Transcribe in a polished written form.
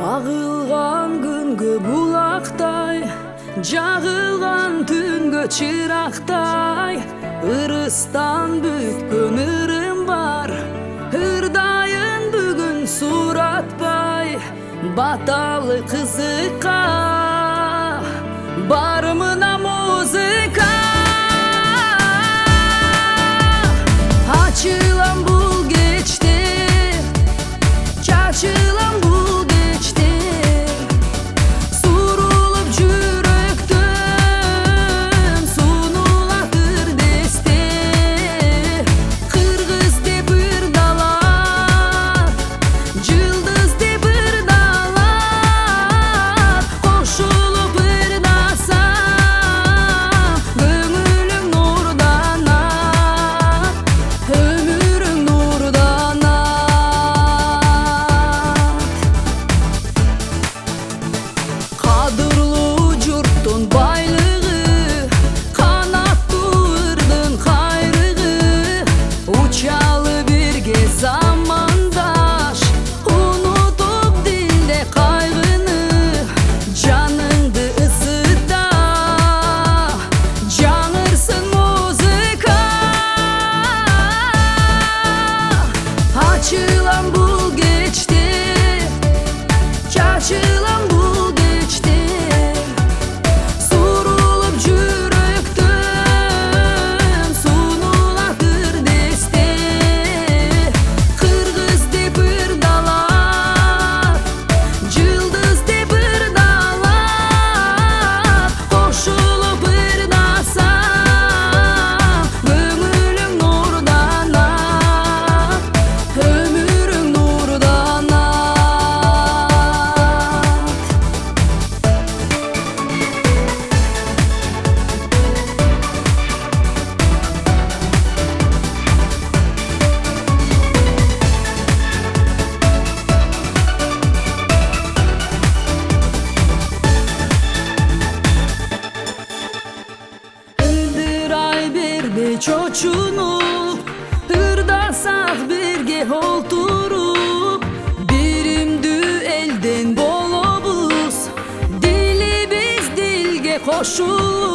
Ағылған күнгі бұлақтай, жағылған түнгі чырақтай, ырыстан бүткөн ырым бар, ырдайын бүгін суратпай, баталы қызыққа барымына музыка. Açılan бұл кечте, чачылан бұл кечте, сурулуп жүрөктөн сунулатыр десте. Кыргыз деп ырдалат, жылдыз деп ырдалат, кошулуп ырдасаң көңүлүң нурданат, өмүрүң нурданат. Кадырлуу журттун байлыгы, канаттуу ырдын кайрыгы, учалы бирге замандаш, унутуп дилде кайгыны, жаныңды ысыта жаңырсын музыка. Açılan бұл кечте, чачылан бұл кечте, сурулуп жүрөктөн сунулатыр десте. Кыргыз деп ырдалат, жылдыз деп ырдалат, кошулуп ырдасаң көңүлүң нурданат, өмүрүң нурданат. Ылдырай берди чочунуп, ырдасак бирге олтуруп, биримдүү элден болобуз, дилибиз дилге кошулуп.